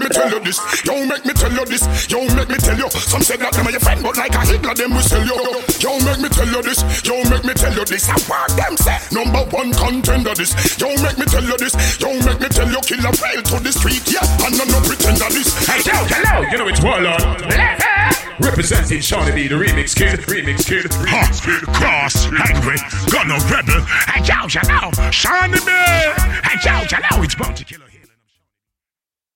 me tell you this. Yo, make me tell you this. Yo, make me tell you. Some said that them are your friend, but like a Hitler, them will sell you. Yo, make me tell you this. Yo, make me tell you this. I want them say number one contender this. Yo, make me tell you this. Yo, make me tell you killer fail to the street. Yeah, and I'm no pretender this. Hey, yo, hello. You know it's Warlord. Representing Shawnee B, the remix kid. Cross, angry, got no rebel. Hey, yo, Shawnee B. Hey, yo, it's Bounty Killer.